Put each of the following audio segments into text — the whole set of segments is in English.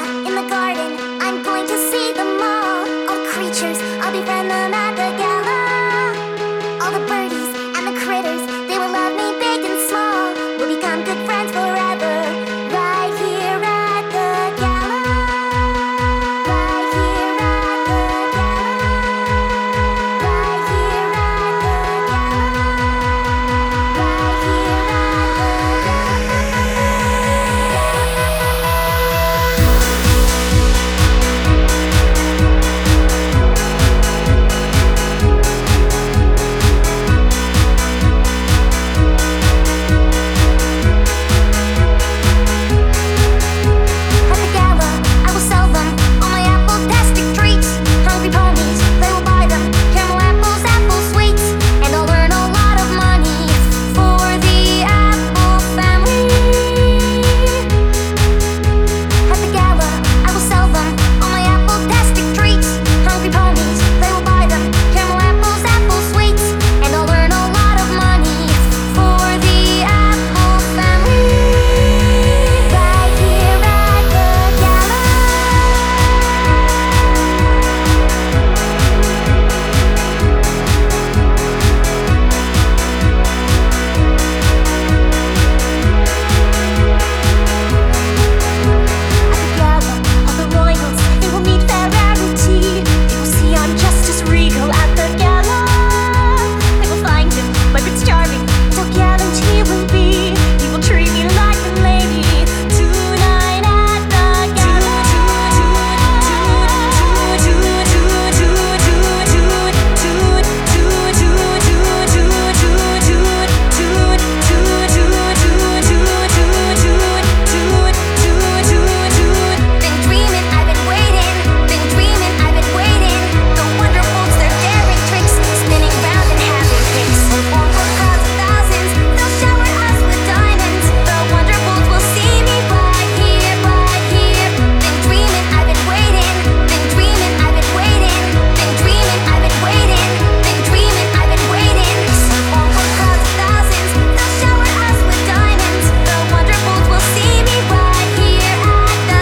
in the garden. I'm going to see them all. All the creatures, I'll befriend them at the gala. All the birdies and the critters, they will love me big and small. We'll become good friends forever. Right here at the gala. Right here at the gala. Right here at the gala. Right here at the gala, I will sell them all my apple-tastic treats. Hungry ponies, they will buy them. Caramel apples, apple sweets, and I'll earn a lot of money for the apple family. At the gala, I will sell them all my apple-tastic treats. Hungry ponies, they will buy them. Caramel apples, apple sweets, and I'll earn a lot of money for the apple family. Right here at the gala. At the gala, all the royals, they will meet their rarity. They will see I'm just as regal at the gala. They will find him, my Prince Charming, and how gallant he will be. He will treat me like a lady tonight at the gala. Been dreaming, I've been waiting. Been dreaming, I've been waiting. The Wonderbolts, they're daring tricks, spinning round and having kicks. We'll form for crowds of thousands, they'll shower us with diamonds. The Wonderbolts will see me right here, right here. Been dreaming, I've been waiting. Been dreaming, I've been waiting. Been dreaming, I've been waiting. Been dreaming, I've been waiting. We'll form for crowds of thousands, they'll shower us with diamonds. The Wonderbolts will see me right here at the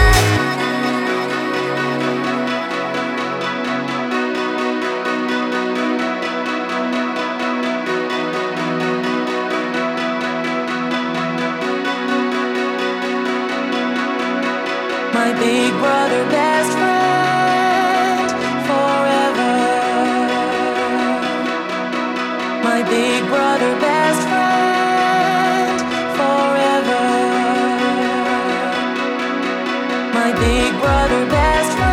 My big brother, best friend forever. My big brother, best friend forever. My big brother, best friend.